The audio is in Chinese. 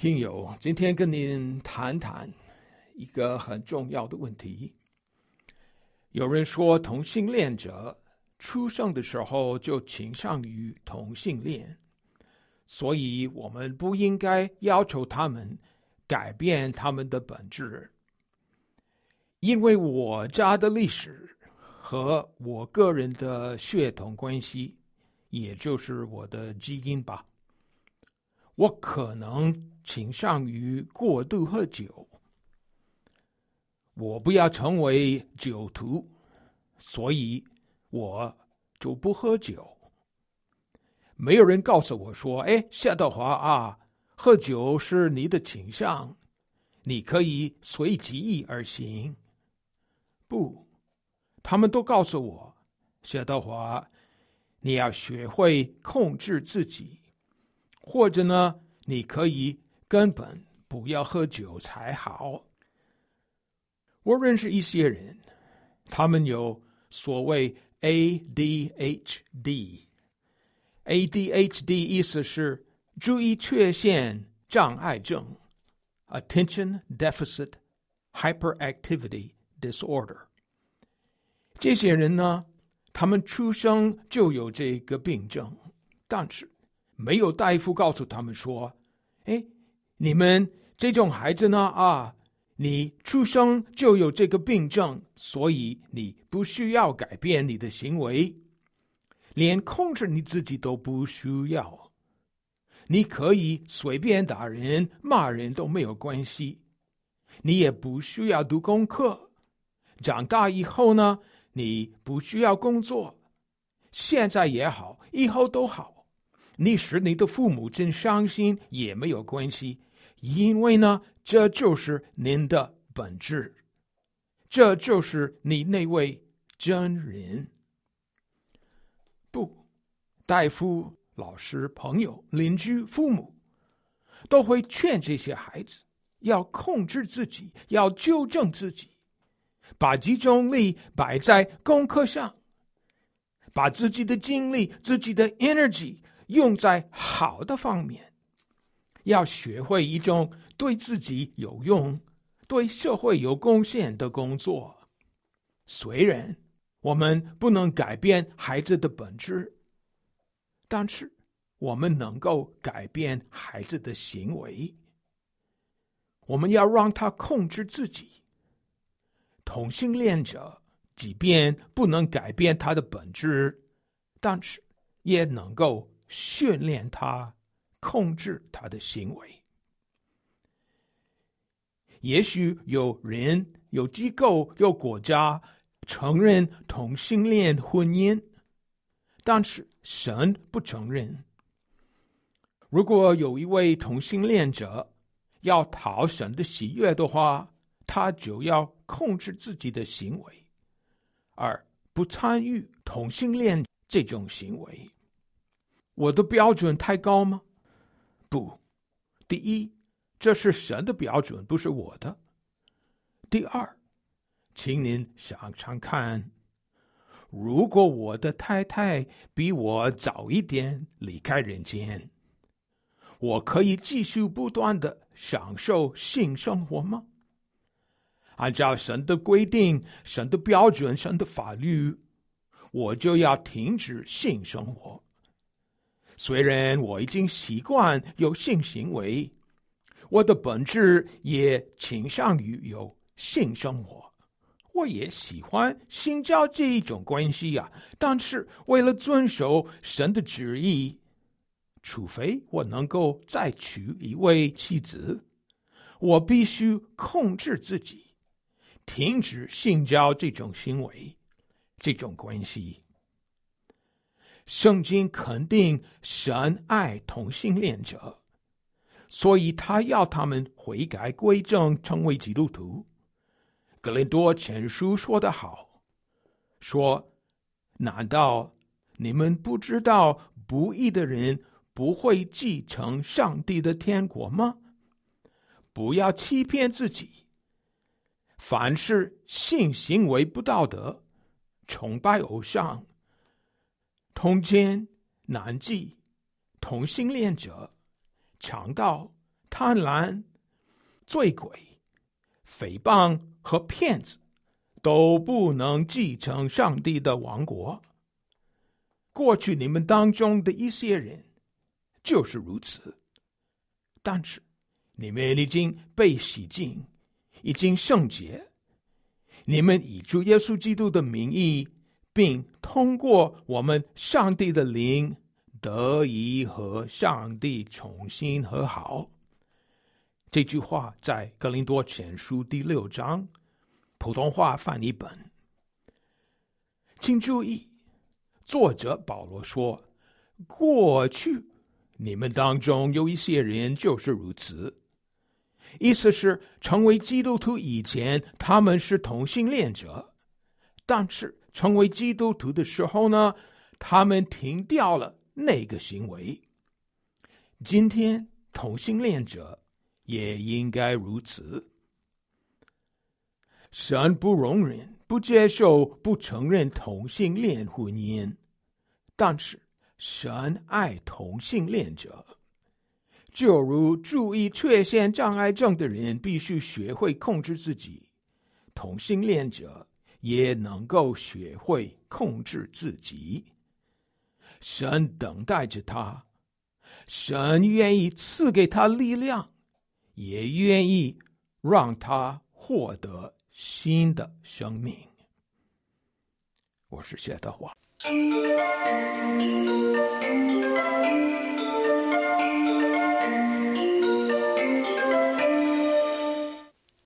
听友，今天跟您谈谈一个很重要的问题。有人说同性恋者出生的时候就倾向于同性恋，所以我们不应该要求他们改变他们的本质。因为我家的历史和我个人的血统关系，也就是我的基因吧，我可能倾向于过度喝酒。我不要成为酒徒，所以我就不喝酒。没有人告诉我说，谢德华啊，喝酒是你的倾向，你可以随己意而行。不，他们都告诉我，谢德华，你要学会控制自己，或者呢，你可以根本不要喝酒才好。我认识一些人，他们有所谓 ADHD。ADHD 意思是注意缺陷障碍症 Attention Deficit Hyperactivity Disorder。 这些人呢，他们出生就有这个病症，但是没有大夫告诉他们说，你们这种孩子呢，你出生就有这个病症，所以你不需要改变你的行为，连控制你自己都不需要。你可以随便打人骂人都没有关系，你也不需要读功课，长大以后呢，你不需要工作，现在也好，以后都好，你使你的父母真伤心也没有关系，因为呢，这就是您的本质，这就是你那位真人。不，大夫、老师、朋友、邻居、父母都会劝这些孩子要控制自己，要纠正自己，把集中力摆在功课上，把自己的精力、自己的 energy 用在好的方面，要学会一种对自己有用、对社会有贡献的工作。虽然我们不能改变孩子的本质，但是我们能够改变孩子的行为。我们要让他控制自己。同性恋者即便不能改变他的本质，但是也能够训练他控制他的行为。也许有人、有机构、有国家承认同性恋婚姻，但是神不承认。如果有一位同性恋者要讨神的喜悦的话，他就要控制自己的行为，而不参与同性恋这种行为。我的标准太高吗？不。第一，这是神的标准，不是我的。第二，请您想想看，如果我的太太比我早一点离开人间，我可以继续不断的享受性生活吗？按照神的规定、神的标准、神的法律，我就要停止性生活。虽然我已经习惯有性行为，我的本质也倾向于有性生活，我也喜欢性交这一种关系但是为了遵守神的旨意，除非我能够再娶一位妻子，我必须控制自己，停止性交这种行为，这种关系。圣经肯定神爱同性恋者，所以他要他们悔改归正，成为基督徒。哥林多前书说得好，说难道你们不知道不义的人不会继承上帝的天国吗？不要欺骗自己，凡是性行为不道德、崇拜偶像、通奸、男妓、同性恋者、强盗、 贪婪、醉鬼、诽谤和骗子都不能继承上帝的王国。过去你们当中的一些人就是如此，但是你们已经被洗净，已经圣洁，你们以主耶稣基督的名义，并通过我们上帝的灵，得以和上帝重新和好。这句话在哥林多前书第6章普通话翻译本。请注意，作者保罗说，过去你们当中有一些人就是如此，意思是成为基督徒以前他们是同性恋者，但是成为基督徒的时候呢，他们停掉了那个行为。今天同性恋者也应该如此。神不容忍、不接受、不承认同性恋婚姻，但是神爱同性恋者。就如注意缺陷障碍症的人必须学会控制自己，同性恋者也能够学会控制自己。神等待着他，神愿意赐给他力量，也愿意让他获得新的生命。我是谢德华。